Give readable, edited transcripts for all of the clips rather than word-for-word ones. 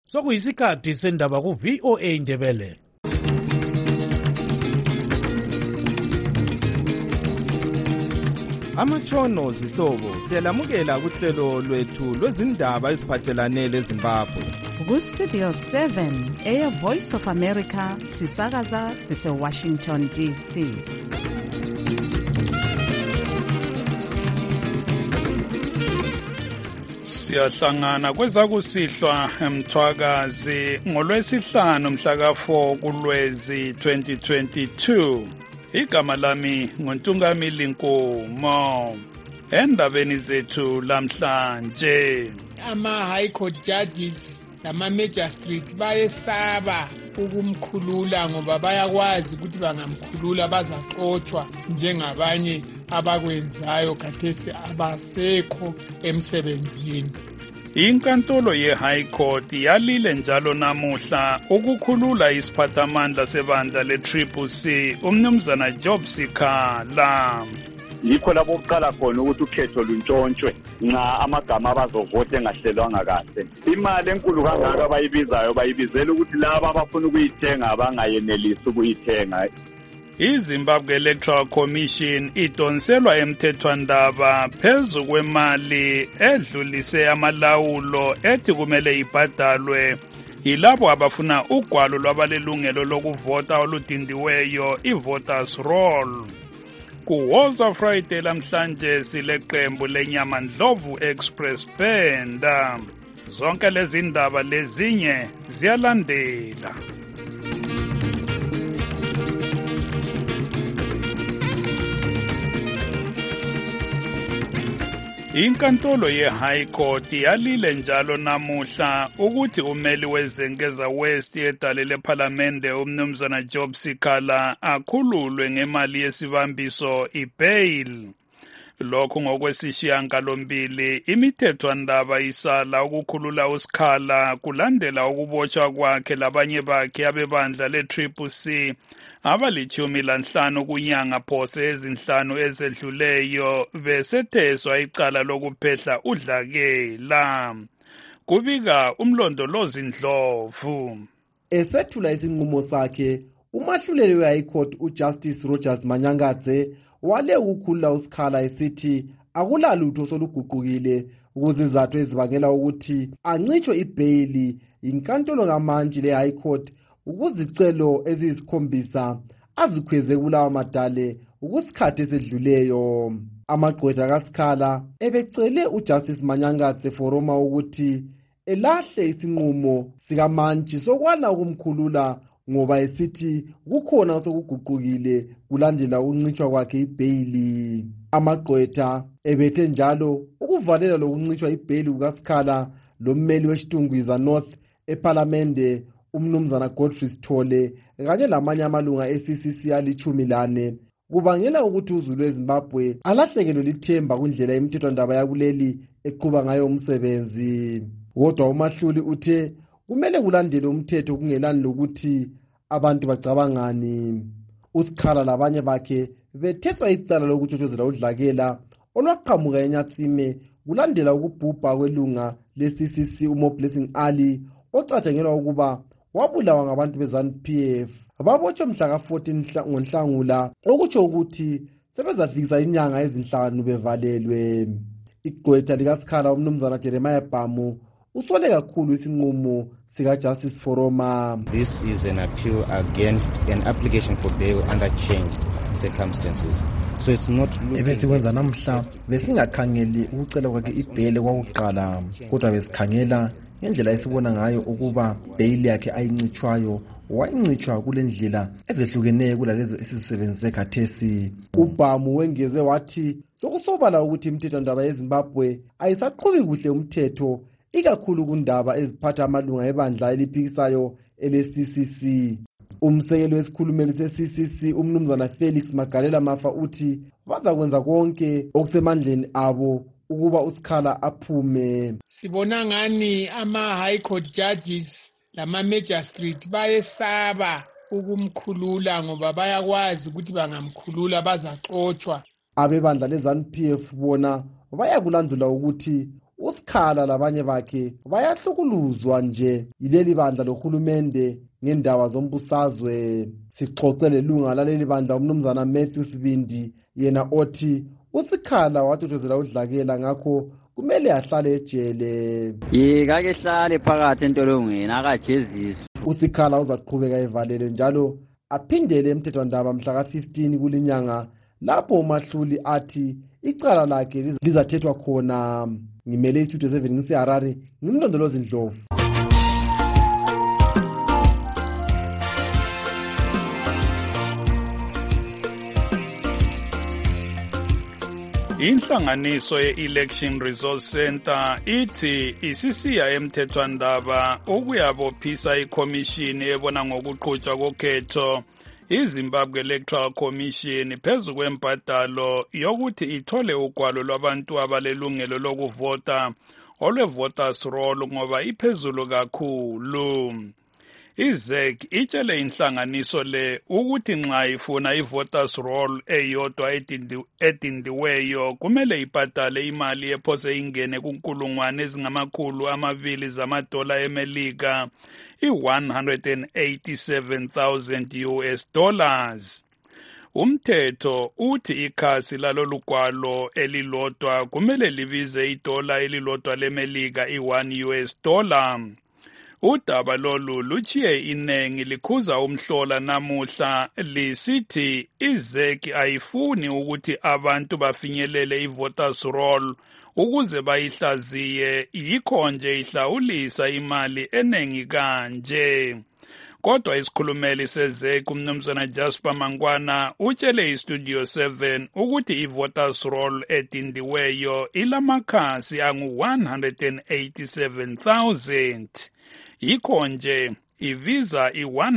Sokuyisikhathi sendaba ku VOA Ndebele. Amatshono zihlobo siyalamukela kuhlelo lwethu lwezindaba eziphathelane leZimbabwe. Ku Studio 7 Air Voice of America sisakaza sise Washington DC. Siyahlangana kwezakusihlwa eMthwakazi ngolwesihlanu mhla ka4 kuLwezi 2022. Igama lami nguNtungamili Nkomo. Endabeni zethu lamhlanje, ama-high court judges nama-magistrate bayesaba ukumkhulula ngoba bayakwazi ukuthi bangamkhulula bazaxotshwa njengabanye abakwenzayo khathesi abasekho emsebenzini. inkantolo ye-High Court yalile njalo namuhla ukukhulula isiphathamandla sebandla le-CCC umnumzana Job Sikhala. Yikho lapho kuqala khona ukuthi ukhetho luntshontshwe nxa amagama abazovota engahlelwanga kahle. Imali enkulu kangaka bayibizela ukuthi laba abafuna ukuyithenga bangayenelisi ukuyithenga. iZimbabwe Electoral Commission idonselwa emthethwandaba phezu kwemali edlulise amalawulo ethi kumele ibhadalwe yilabo abafuna ugwalo lwabalelungelo lokuvota oludindiweyo i-voters roll. Kuwoza Friday lamhlanje sileqembu lenyama Ndlovu Express Band. Zonke lezi ndaba lezinye ziyalandela. Inkantolo ye-High Court yalile njalo namuhla ukuthi umeli weZengeza West yedale lephalamende umnumzana Job Sikhala akhululwe ngemali yesibambiso i-bail. Lokhu ngokwesishiyagalombili imithethwandaba isala ukukhulula uSikhala kulandela ukubotshwa kwakhe labanye bakhe abebandla le-CCC abali-15 kunyanga phose ezinhlanu ezedluleyo besetheswa icala lokuphehla udlakela. Kubika umlondolozi Ndlovu. Esethula isinqumo sakhe, umahluleli we-High Court uJustice Rogers Manyangadze wale ukukhulula uSikhala esithi akulalutho soluguqukile ukuzizathu ezibangela ukuthi ancitshwe ibhayili inkantolo ngamanje le-High Court ukuzicelo eziyisikhombisa azikhweze kulawa madale ukusikhathi esedluleyo. Amagqwetha kaSikhala ebecele uJustice Manyangadze foroma ukuthi elahle isinqumo sikamantshi sokwala ukumkhulula ngoba esithi kukhona osokuguqukile kulandela ukuncitshwa kwakhe ibhayili. Amagqwetha ebethe njalo ukuvalela lokuncitshwa ibhayili kukaSikhala lommeli weShtungwiza North ePhalamende umnumzana Godfrey Sithole kanye lamanye amalunga e-CCC ali-14 kubangela ukuthi uzulu weZimbabwe alahlekelwe lithemba kundlela imithethwandaba yakuleli eqhuba ngayo umsebenzi. Kodwa umahluli uthe kumele kulandele umthetho kungelani lokuthi abantu bacabangani. uSikhala labanye bakhe bethethwa icala lokutshotshozela udlakela olwaqhamuka eNyatsime kulandela ukubhubha kwelunga le-CCC uMoblessing Ali ocatshangelwa ukuba wabulawa ngabantu beZANU-PF. Babotshwe mhla ka-14 ngoNhlangula okutsho ukuthi sebezafikisa inyanga ezinhlanu bevalelwe. Igqwetha likaSikhala umnumzana Jeremiah Bhamu usole kakhulu isinqumo sikaJustice Foroma. This is an appeal against an application for bail under changed circumstances. So it's not ebesikwenza namhla besingakhangeli ukucela kwakhe ibhele kwakuqala kodwa besikhangela ngendlela esibona ngayo ukuba bail yakhe ayincitshwayo wayincitshwa kule ndlela ezehlukeneyo kulalezo esizisebenzise khathesi. uBhamu wengeze wathi sokusobala ukuthi imithethwandaba yeZimbabwe ayisaqhubi kuhle umthetho ikakhulu kundaba eziphatha amalunga ebandla eliphikisayo ele-CCC. Umsekeli wesikhulumeli se-CCC umnumzana Felix Magalela Mafa uthi bazakwenza konke okusemandleni abo ukuba uSikhala aphume. Sibona ngani ama-high court judges lama-magistrate bayesaba ukumkhulula ngoba bayakwazi ukuthi bangamkhulula bazaxotshwa. Abebandla leZANU-PF bona bayakulandula ukuthi uSikhala labanye bakhe bayahlukuluzwa nje yileli bandla lohulumende ngendaba zombusazwe. Sixoxe lelunga laleli bandla umnumzana Matthew Sibindi, yena othi uSikhala wathokozela udlakela ngakho kumele ahlale ejele. Yikake hlale phakathi entolongweni akajeziswa. uSikhala uzaqhubeka evalele njalo aphindele emthethwandaba mhla ka-15 kulinyanga lapho uMahluli athi icala lakhe lizathethwa khona. Ngimele istudio 7 ngiseHarare, ngimlondolozi Ndlovu. Inhlanganiso ye-Election Resource Center ithi isisiya emthethwandaba ukuyabophisa ikhomishini ebona ngokuqhutshwa kokhetho iZimbabwe Electoral Commission phezu kwembadalo yokuthi ithole ugwalo lwabantu abalelungelo lokuvota olwe-voters roll ngoba iphezulu kakhulu. IZEC itshele inhlanganiso le ukuthi nxa ifuna i-voters roll eyodwa edindiweyo kumele ibhadale imali ephose ingene kunkulungwane ezingama-200 zamadola eMelika, $187,000 US. Umthetho uthi ikhasi lalolugwalo elilodwa kumele libize idola elilodwa leMelika $1 US. Udaba lolu luchiye inengi likhuza umhlola namuhla lisithi iZEC ayifuni ukuthi abantu bafinyelele i-voters roll ukuze bayihlaziye, yikho nje ihlawulisa imali enengi kanje. Kodwa isikhulumeli seZEC umnumzana Jasper Mangwana utshele iStudio 7 ukuthi i-voters roll edindiweyo ilamakhasi angu-187,000. Yikho nje ibiza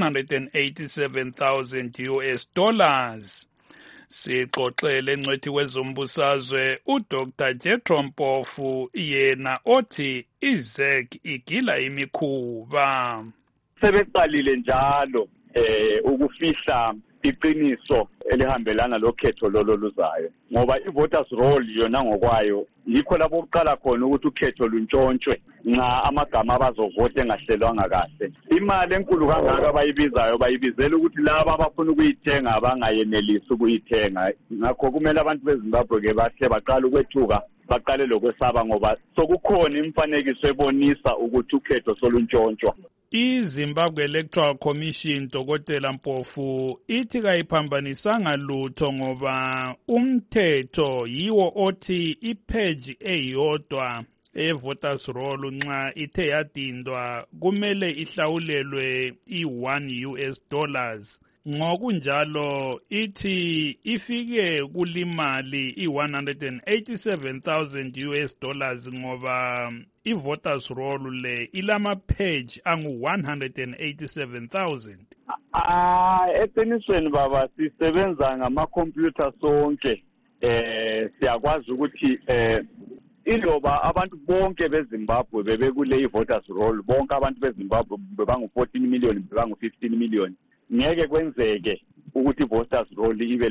$187,000 US. Sixoxele ngcwethi wezombusazwe uDr. Jethro Mpofu, yena othi iZEC igila imikhuba. Sebeqalile njalo ukufihla iqiniso elihambelana lokhetho lolo luzayo, ngoba i-voters roll yona ngokwayo yikho lapho uqala khona ukuthi ukhetho luntshontshwe nxa amagama abazovota engahlelwanga kahle. Imali enkulu kangaka abayibizayo bayibizela ukuthi laba abafuna ukuyithenga bangayenelisi ukuyithenga. Ngakho kumele abantu beZimbabwe-ke bahle baqala ukwethuka, baqale lokwesaba ngoba sokukhona imfanekiso ebonisa ukuthi ukhetho soluntshontshwa. iZimbabwe Electoral Commission Dr. Mpofu ithi kayiphambanisanga lutho ngoba umthetho yiwo othi ipage eyodwa e-voters roll nxa ithe yadindwa kumele ihlawulelwe $1 US. Ngokunjalo ithi ifike kulimali $187,000 US ngoba i-voters roll le ilama page angu-187,000. Eqinisweni baba sisebenza ngama-computer sonke. Siyakwazi ukuthi iloba abantu bonke beZimbabwe bebekule i-voters roll, bonke abantu beZimbabwe bebangu-14 million, bebangu-15 million, ngeke kwenzeke ukuthi i-voters roll ibe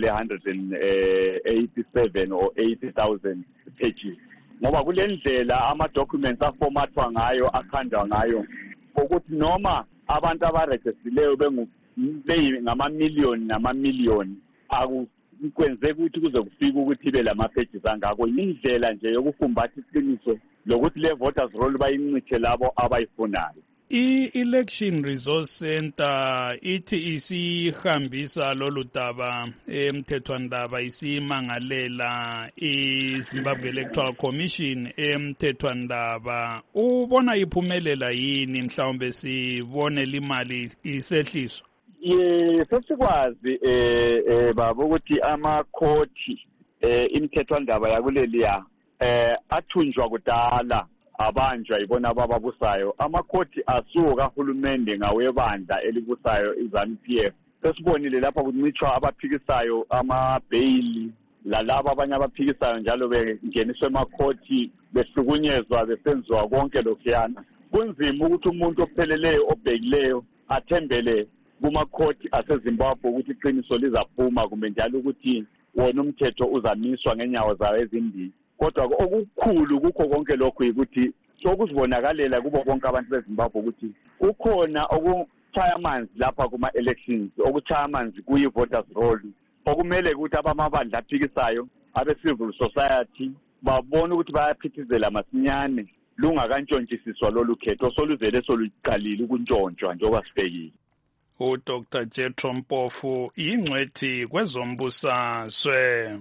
le-187 or 80,000 pages, ngoba kule ndlela ama-documents aformathwa ngayo, akhandwa ngayo, ukuthi noma abantu abarejestileyo ngama-million nama-million, kwenzeka ukuthi kuze kufike ukuthi ibe lama-pages angako. Yindlela nje yokufumbatha iqiniso lokuthi le-voters roll bayincithe labo abayifunayo. I-Election Resource Center ithi isihambisa lolu daba emthethwandaba, isimangalela iZimbabwe Electoral Commission emthethwandaba. Ubona iphumelela yini mhlawumbe sibone limali isehliswa? Sesikwazi baba ukuthi amakhoti imthethwandaba yakuleliya athunjwa kudala, abanjwa yibona ababusayo. Amakhoti asuka kahulumende ngawebandla elibusayo iZANU-PF. Sesibonile lapha kuncitshwa abaphikisayo amabheyili, lalabo abanye abaphikisayo njalo bengeniswe emakhoti behlukunyezwa besenziwa konke lokhuyana. Kunzima ukuthi umuntu opheleleyo obhekileyo athembele kumakhoti aseZimbabwe ukuthi iqiniso lizaphuma, kumbe njalo ukuthi wona umthetho uzamiswa ngenyawo zayo ezimbili. kodwa okukhulu kukho konke lokho ukuthi sokuzibonakalela kubo bonke abantu beZimbabwe ukuthi kukhona okuchaya amanzi lapha kuma-elections, okuchaya amanzi kuyi-voters roll, okumele ukuthi abamabandla aphikisayo abe-civil society babone ukuthi bayaphithizela masinyane lungakantshontshisiswa lolu khetho soluvele soluqalile ukuntshontshwa njengoba sibhekile. uDr. Jethro Mpofu yingcwethi kwezombusazwe.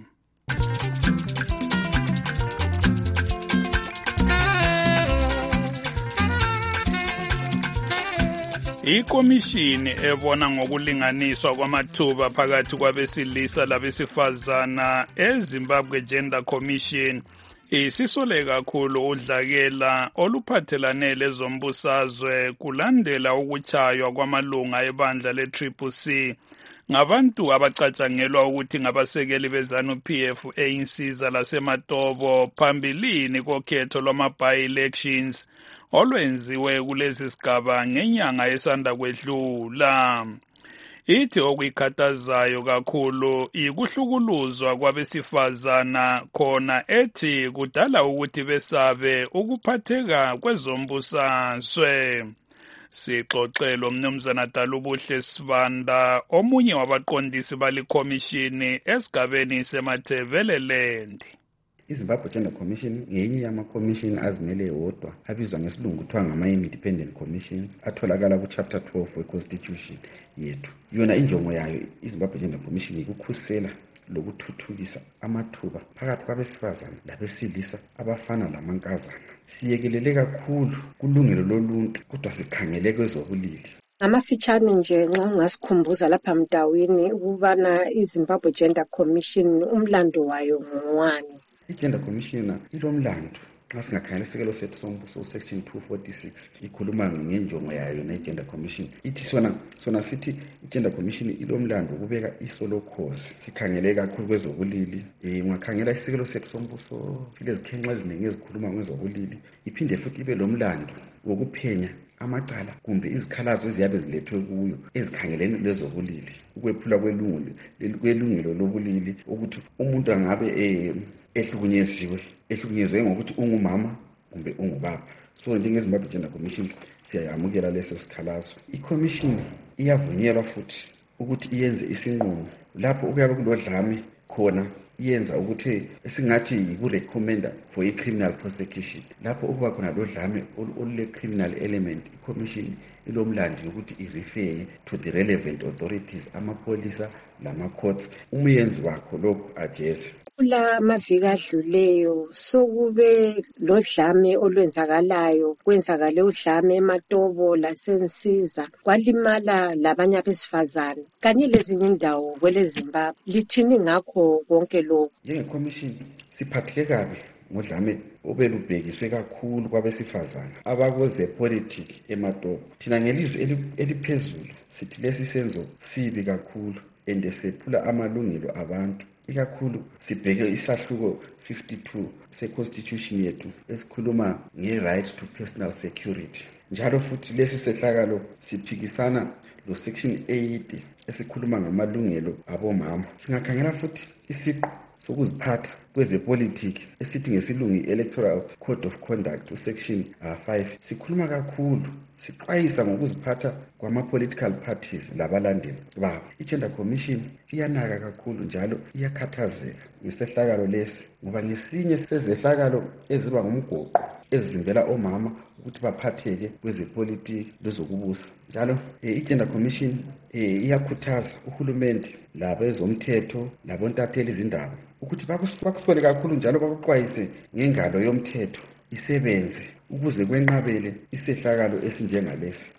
Ikomishini ebona ngokulinganiswa kwamathuba phakathi kwabesilisa labesifazana eZimbabwe Gender Commission isisole kakhulu udlakela oluphathelane lezombusazwe kulandela ukutshaywa kwamalunga ebandla le-CCC ngabantu abacatshangelwa ukuthi ngabasekeli beZANU-PF einsiza laseMatobo phambilini kokhetho lwama-by-elections olwenziwe kulezi sigaba ngenyanga esanda kwedlula. Ithi okuyikhathazayo kakhulu ikuhlukuluzwa kwabesifazana khona ethi kudala ukuthi besabe ukuphatheka kwezombusazwe. Sixoxelo Mnumzana Dalubuhle Sibanda, omunye wabaqondisi balikhomishini esigabeni seMathebeleland. iZimbabwe Gender Commission ngenye yama-commission azimele wodwa abizwa ngesilungu kuthiwa ngama-independent commissions atholakala ku-chapter 12 we-constitution yethu. Yona injongo yayo iZimbabwe Gender Commission ikukhusela lokuthuthukisa amathuba phakathi kwabesifazana labesilisa, abafana lamankazana. Siyekelele kakhulu kulungelo loluntu kodwa sikhangele kwezobulili. Amafitshane nje nxa ungasikhumbuza lapha mdawini ukubana iZimbabwe Gender Commission umlando wayo ngowani. I-Gender Commission ilomlando nxa singakhangela isikelo sethu sombuso section 246 ikhuluma ngenjongo yayo ne-Gender Commission. Ithi sona sithi i-Gender Commission ilomlando ukubeka iso lokhozi. Sikhangele kakhulu kwezobulili. Ungakhangela isikelo sethu sombuso silezikhenxa eziningi ezikhuluma ngezobulili. Iphinde futhi ibe lomlando wokuphenya amacala kumbe izikhalazo eziyabe zilethwe kuyo ezikhangelene lezobulili, ukwephula kwelungelo lobulili, ukuthi umuntu angabe ehlukunyezwe ngokuthi ungumama kumbe ungubaba. So njengeZimbabwe Gender Commission siyayamukela leso sikhalazo. I-commission iyavunyelwa futhi ukuthi iyenze isinqumo lapho okuyabe kulodlame khona, iyenza ukuthi esingathi yiku-recommenda for i-criminal prosecution. Lapho ukuba khona lodlame olule-criminal element, i-commission ilomlando yokuthi i-refer to the relevant authorities, amapolisa lama-courts, umuyenzi wakho lokhu ajeze. Kula maviki adluleyo sokube lodlame olwenzakalayo, kwenzakale udlame eMatobo laseNsiza, kwalimala labanye abesifazane kanye lezinye indawo kweleZimbabwe. Lithini ngakho konke lokhu? Njenge-commission siphatheke kabi ngodlame obelubhekiswe kakhulu kwabesifazane abakweze-politiki eMatobo. Thina ngelizwi eliphezulu sithi lesi senzo sibi kakhulu and sephula amalungelo abantu. Ikakhulu sibheke isahluko 52 se-constitution yethu esikhuluma nge-right to personal security. Njalo futhi lesi sehlakalo siphikisana lo section 80 esikhuluma ngamalungelo abomama. Singakhangela futhi isiqu sokuziphatha kwezepolitiki esithi ngesilungu Electoral Code of Conduct section 5 sikhuluma kakhulu, siqwayisa ngokuziphatha kwama-political parties labalandeli babo. I-Gender Commission iyanaka kakhulu njalo iyakhathazeka ngesehlakalo lesi ngoba ngesinye sezehlakalo eziba ngumgoqo ezivimbela omama ukuthi baphatheke kwezepolitiki lezokubusa. Njalo i-Gender Commission iyakhuthaza uhulumende labezomthetho labontatheli izindaba ukuthi bakusole kakhulu njalo bakuqwayise ngengalo yomthetho isebenze ukuze kwenqabele isehlakalo esinjengalesi.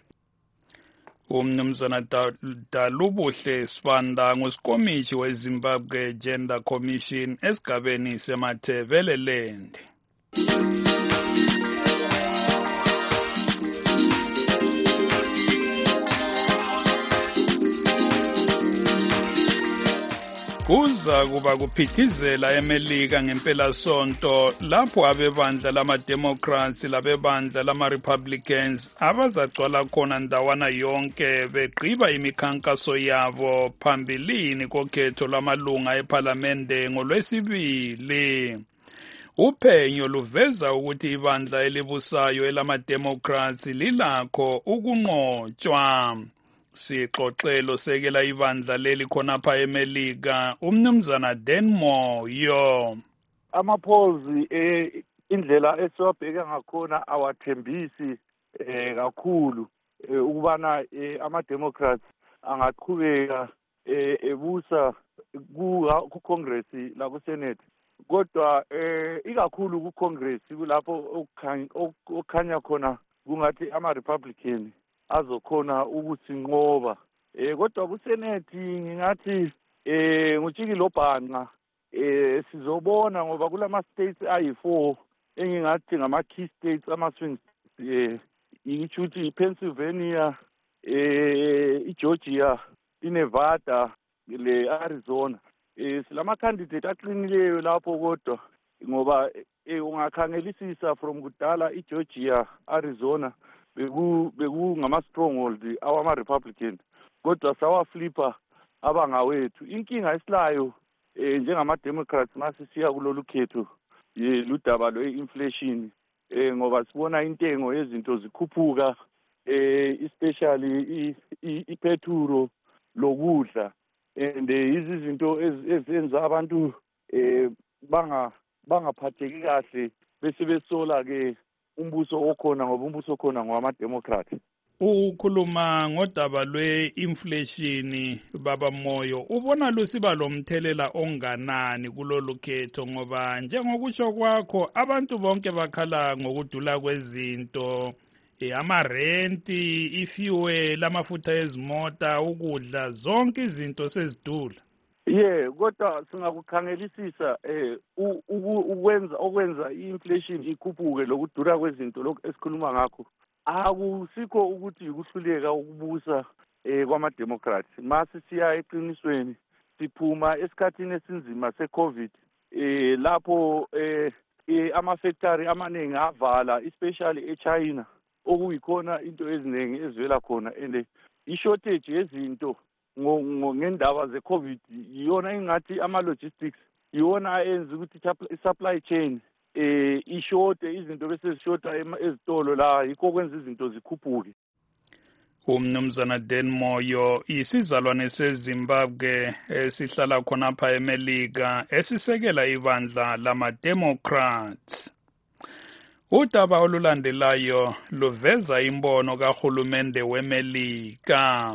Umnumzana Dalubuhle Sibanda ngusikomishi weZimbabwe Gender Commission esigabeni seMathebeleland. Kuza kuba kuphithizela eMelika ngempela sonto lapho abebandla lama-Democrats labebandla lama-Republicans abazagcwala khona ndawana yonke begqiba imikhankaso yabo phambilini kokhetho lwamalunga ePhalamende ngoLwesibili. Uphenyo luveza ukuthi ibandla elibusayo elama-Democrats lilakho ukunqotshwa. Sixoxelo sekela ibandla leli khonapha eMelika umnumzana Dan Moyo. Ama-polls indlela esiwabheka ngakhona awathembisi kakhulu ukubana ama-Democrats angaqhubeka ebusa ku-Congress laku-Senate. Kodwa ikakhulu ku-Congress kulapho okukhanya khona kungathi ama-Republican azokhona ukuthi nqoba. Kodwa ku-Senate ngingathi ngutshikile obhanqa sizobona ngoba kulama states ayi-4 engingathi ngama-key states ama-swing states yitsho ukuthi i-Pennsylvania, i-Georgia, i-Nevada, le-Arizona. Silama candidate aqinileyo lapho kodwa ngoba ungakhangelisisa from kudala i-Georgia, Arizona beku ngama-stronghold awama-Republican kodwa sawaflipa abangawethu. Inkinga esilayo njengama-Democrats masisiya kulolu khetho ludaba lwe-inflation ngoba sibona intengo yezinto zikhuphuka especially ipetrol lokudla and izinto ezenza abantu bangaphatheki kahle bese besola ke umbuso okhona ngoba umbuso okhona ngowama-Democrat. Ukhuluma ngodaba lwe-inflation baba Moyo, ubona lusiba lomthelela onganani kulolu khetho ngoba njengokusho kwakho abantu bonke bakhala ngokudula kwezinto, amarenti, ifuel, amafutha ezimota, ukudla, zonke izinto sezidula. Kodwa singakukhangelisisa okwenza i-inflation ikhuphuke lokudura kwezinto lokhu esikhuluma ngakho. Akusikho ukuthi ukuhluleka ukubusa kwama-Democrats. Mase siya eqinisweni siphuma esikhathini esinzima se-COVID lapho ama-factory amaningi avala especially eChina okuyikhona into eziningi ezivela khona and i-shortage yezinto ngendaba ze-COVID yiyona ingathi ama-logistics yiyona ayenza ukuthi i-supply chain ishorte izinto bese zishota ezitolo la yikho kwenza izinto zikhuphuke. Umnumzana Dan Moyo isizalwane seZimbabwe esihlala khonapha eMelika esisekela ibandla lama-Democrats. Udaba olulandelayo luveza imbono kahulumende weMelika.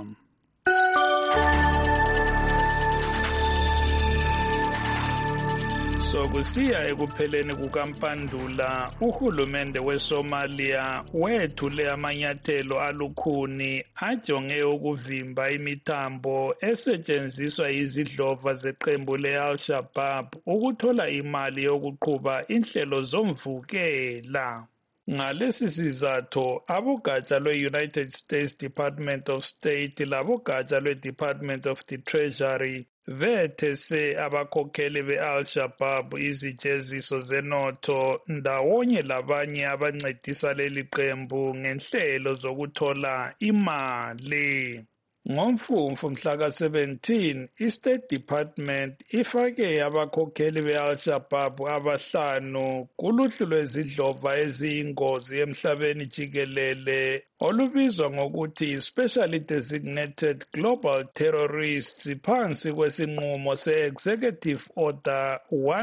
Sokusiya ekupheleni kukaMpandula, uhulumende weSomalia wethule amanyathelo alukhuni ajonge ukuvimba imithambo esetshenziswa izidlova zeqembu le-Al-Shabaab ukuthola imali yokuqhuba inhlelo zomvukela. Ngalesi sizatho, abogatsha lwe-United States Department of State labogatsha lwe-Department of the Treasury bethese abakhokheli be-Al-Shabaab izijeziso zenotho ndawonye labanye abancedisa leli qembu ngenhlelo zokuthola imali. Ngomfumfu mhla ka-17, i-State Department ifake abakhokheli be-Al-Shabaab abahlanu kuluhlu lwezidlova eziyingozi emhlabeni jikelele olubizwa ngokuthi Specially Designated Global Terrorists phansi kwesinqumo se-Executive Order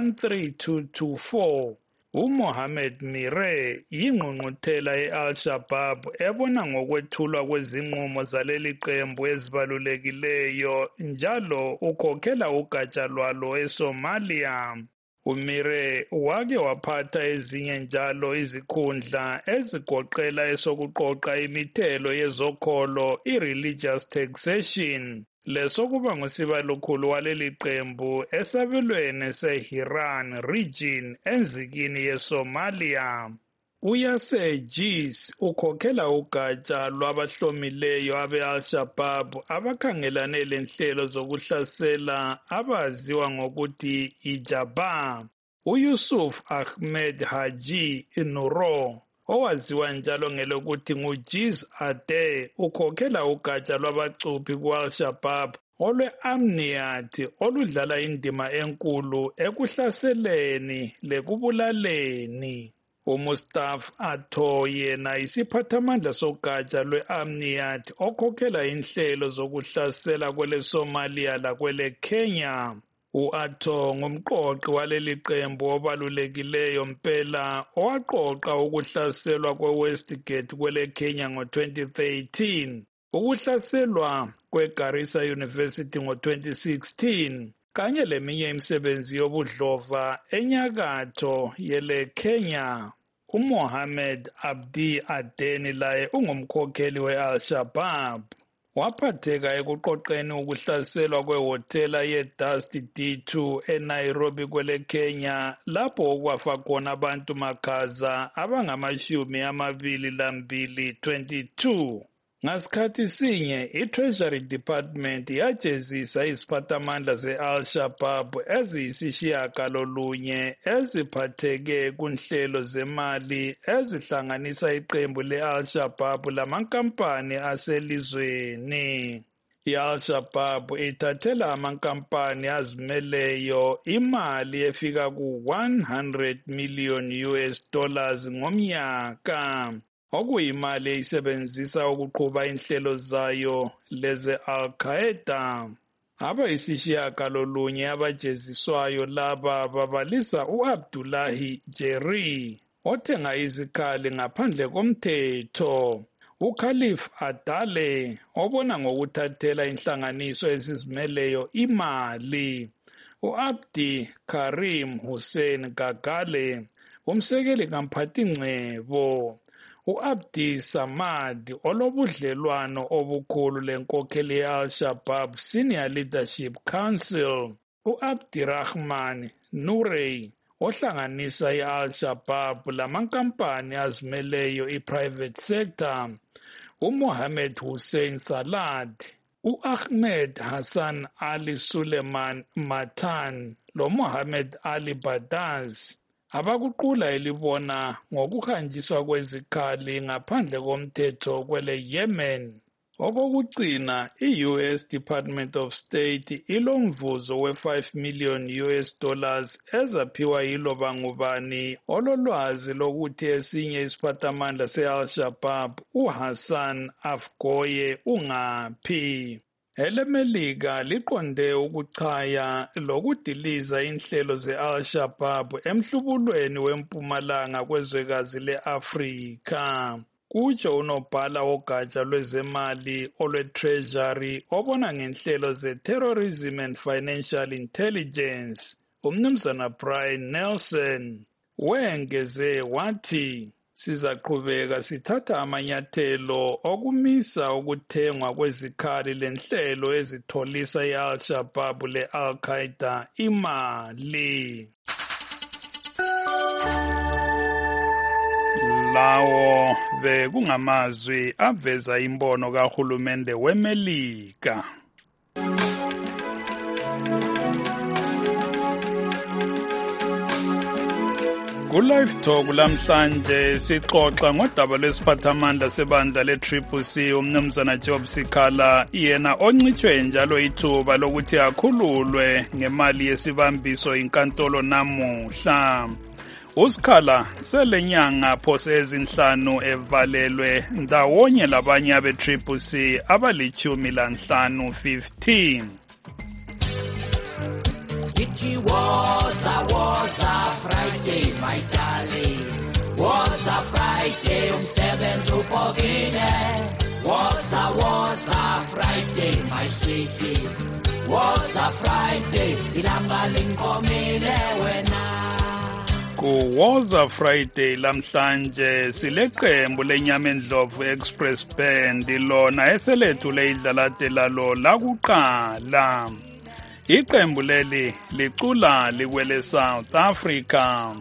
13224. uMohammed Mire yingqungquthela ye-Al-Shabaab ebona ngokwethulwa kwezinqumo zaleli qembu ezibalulekileyo njalo ukhokhela ugatsha lwalo eSomalia. uMire wake waphatha ezinye njalo izikhundla ezigoqela esokuqoqa imithelo yezokholo i-religious taxation lesokuba ngusibalukhulu waleli qembu esabelweni se-Hiran region enzikini yeSomalia. uYasser Jis ukhokhela ugatsha lwabahlomileyo abe-Al-Shabaab abakhangelane lenhlelo zokuhlasela abaziwa ngokuthi iJabha. uYusuf Ahmed Haji Nuro owaziwa njalo ngelokuthi nguJiz Ade ukhokhela ugatsha lwabacuphi ku-Al-Shabaab olwe-Amniyat oludlala indima enkulu ekuhlaseleni lekubulaleni. uMustafa Atho yena isiphathamandla sogatsha lwe-Amniyat okhokhela inhlelo zokuhlasela kwele Somalia lakwele Kenya. U-Atho ngumqoqi waleli qembu obalulekileyo mpela owaqoqa ukuhlaselwa kwe-Westgate kwele Kenya ngo-2013, ukuhlaselwa kwe-Garissa University ngo-2016, kanye leminye imisebenzi yobudlova enyakatho yele Kenya. uMohammed Abdi Adeni laye ungumkhokheli we-Al-Shabaab. Waphatheka ekuqoqeni ukuhlaselwa kwehotela ye-Dusty D2 eNairobi kwele Kenya lapho okwafa khona abantu makhaza abangama-22. 22. Ngasikhathi sinye i-Treasury Department yajezisa iziphathamandla ze-Al-Shabaab eziyisishiyagalolunye eziphatheke kunhlelo zemali ezihlanganisa iqembu le-Al-Shabaab lamankampani aselizweni. I-Al-Shabaab ithathela amankampani azimeleyo imali efika ku-$100 million ngomnyaka, okuyimali eyisebenzisa ukuqhuba inhlelo zayo leze Al-Qaeda. Abayisishiyagalolunye abajeziswayo laba babalisa u-Abdullahi Jerry, othenga izikhali ngaphandle komthetho, uKhalif Adale, obona ngokuthathela inhlanganiso ezizimeleyo imali, u-Abdi Karim Hussein Gagale, umsekeli kamphathingcebo, u-Abdi Samad olobudlelwano obukhulu lenkokheli ye-Al-Shabaab Senior Leadership Council, u-Abdirahman Nurey ohlanganisa i-Al-Shabaab lamankampani azimeleyo i-private sector, uMohammed Hussein Salad, u-Ahmed Hassan Ali Suleiman Matan lo-Mohammed Ali Badaz, abakuqula elibona ngokuhanjiswa kwezikhali ngaphandle komthetho kwele Yemen. Okokugcina, i-US Department of State ilomvuzo we-$5 million ezaphiwa yiloba ngubani ololwazi lokuthi esinye isiphathamandla se-Al-Shabaab uHassan Afgoye ungaphi. EleMelika liqonde ukuchaya lokudiliza inhlelo ze-Al-Shabaab emhlubulweni wempumalanga kwezwekazi le-Afrika. Kutsho unobhala wogatsha lwezemali olwe-Treasury obona ngenhlelo ze-Terrorism and Financial Intelligence, uMnumzana Brian Nelson. Wengeze wathi, sizaqhubeka sithatha amanyathelo okumisa ukuthengwa kwezikhali lenhlelo ezitholisa i-Al-Shabaab le-Al-Qaeda imali. Lawo bekungamazwi aveza imbono kahulumende weMelika. Ku-Live Talk lamhlanje sixoxa ngodaba lwesiphathamandla sebandla le-CCC uMnumzana Job Sikhala, yena oncitshwe njalo ithuba lokuthi akhululwe ngemali yesibambiso inkantolo namuhla. uSikhala selenyanga phose ezinhlanu evalelwe ndawonye labanye abe-CCC abali-15. It was a Friday, my darling. Was a Friday, umsebenzi ubhokile. Was a Friday, my sweetie. Was a Friday, ilanga linkomile wena. Was a Friday lamhlanje sileqembu lenyamendlovu Express Band lona eselethule idlalade lalo lakuqala. Iqembu leli licula likwele South Africa.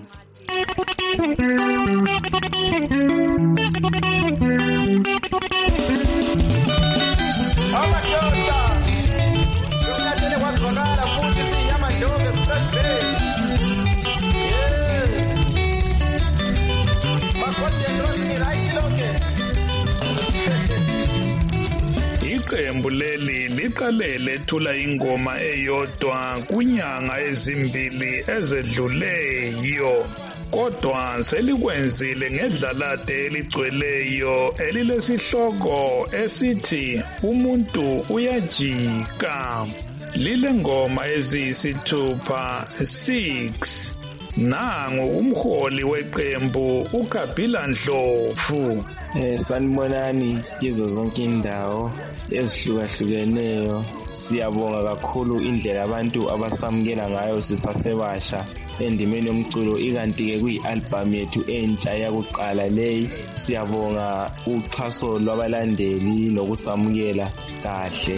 Iqembu iqembu leli liqale lethula ingoma eyodwa kunyanga ezimbili ezedluleyo, kodwa selikwenzile ngedlalade eligcweleyo elilesihloko esithi umuntu uyajika. Lile ngoma eziyisithupha 6. Nangu umholi weqembu uKabila Ndlovu. Sanibonani kizo zonke indawo ezihlukahlukeneyo. Siyabonga kakhulu indlela abantu abasamukela ngayo sisasebasha endimeni yomculo, ikanti-ke kuyi-album yethu entsha yakuqala leyi. Siyabonga uxhaso lwabalandeli nokusamukela kahle.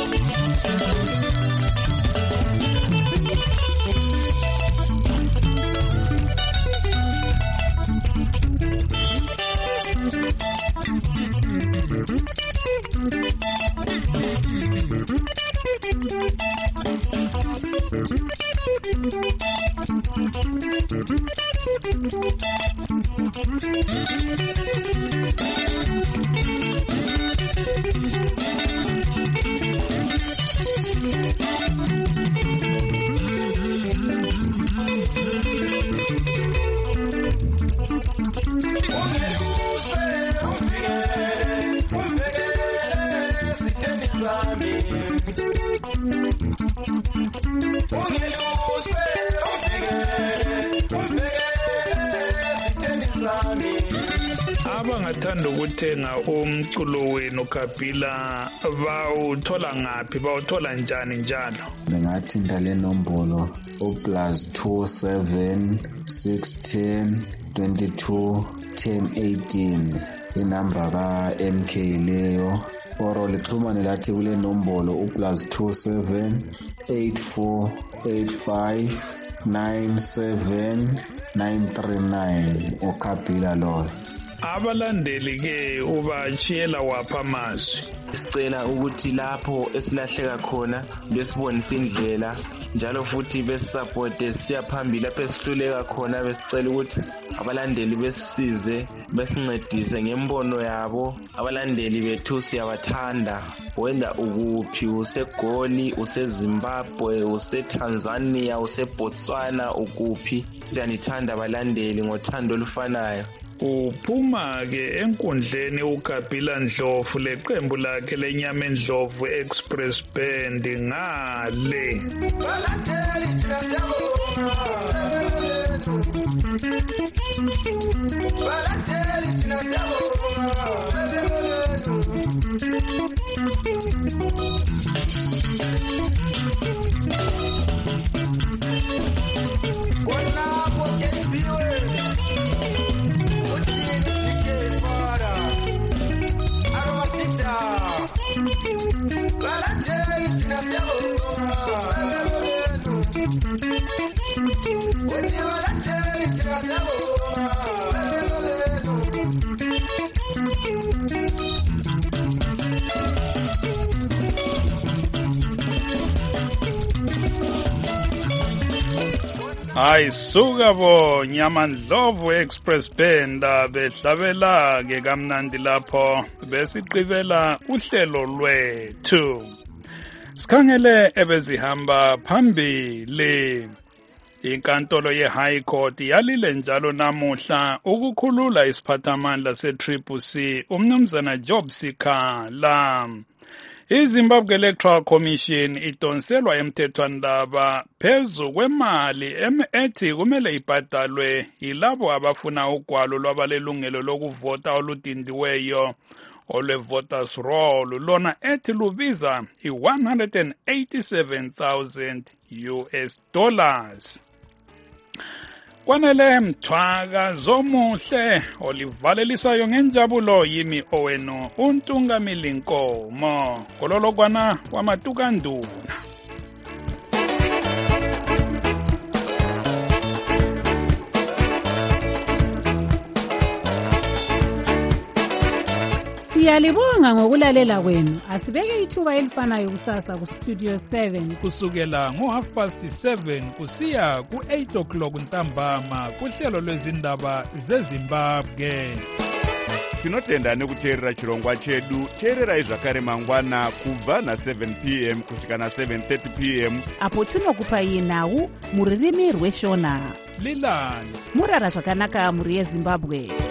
Abangathanda ukuthenga umculo wenu Kabila bawuthola ngaphi, bawuthola njani njalo? Bengathinta le nombolo +27 610 22 1018 inamba ka MK leyo, oro lixhumane lathi kule nombolo +27 84 85 97 939 uKabila lo. Abalandeli ke ubachiyela wapha amazwi. Sicela ukuthi lapho esilahleka khona besibonisa indlela, njalo futhi besisupport siyaphambili lapho esihluleka khona. Besicela ukuthi abalandeli besisize, besincedise ngembono yabo. Abalandeli bethu siyabathanda, wenda ukuphi, useGoli, useZimbabwe, useTanzania, useBotswana, ukuphi, siyanithanda abalandeli ngothando olufanayo. Uphuma ke enkundleni uKabila Ndlovu leqembu lakhe lenyama endlovu Express Band ngale. Hayi suka bo nyama ndlovu Express Band behlabela ke kamnandi lapho besiqibela uhlelo lwethu. Sikhangele ebezihamba phambili. Inkantolo ye-High Court yalile njalo namuhla ukukhulula isiphathamandla se-Triple-C umnumzana Job Sikhala. iZimbabwe Electoral Commission idonselwa emthethwandaba phezu kwemali ethi kumele ibhadalwe yilabo abafuna ugwalo lwabalelungelo lokuvota oludindiweyo olwe-voters roll, lona ethi lubiza $187,000 US. Kwanele mthwaka zomuhle olivalelisayo ngenjabulo yimi owenu uNtungamili Nkomo kololokwana kwamatukanduna. Siyalibonga ngokulalela kwenu. Asibeke ithuba elifanayo kusasa ku Studio 7 kusukela ngo7:30 kusiya ku8 o'clock ntambama kuhlelo lwezindaba zeZimbabwe. tinotenda nekuteerera chirongwa chedu. teererai zvakare mangwana kubva na7 p.m. kusvika na7:30 p.m. apo tinokupai nhau mururimi rweshona. Leland murara zvakanaka muri yeZimbabwe.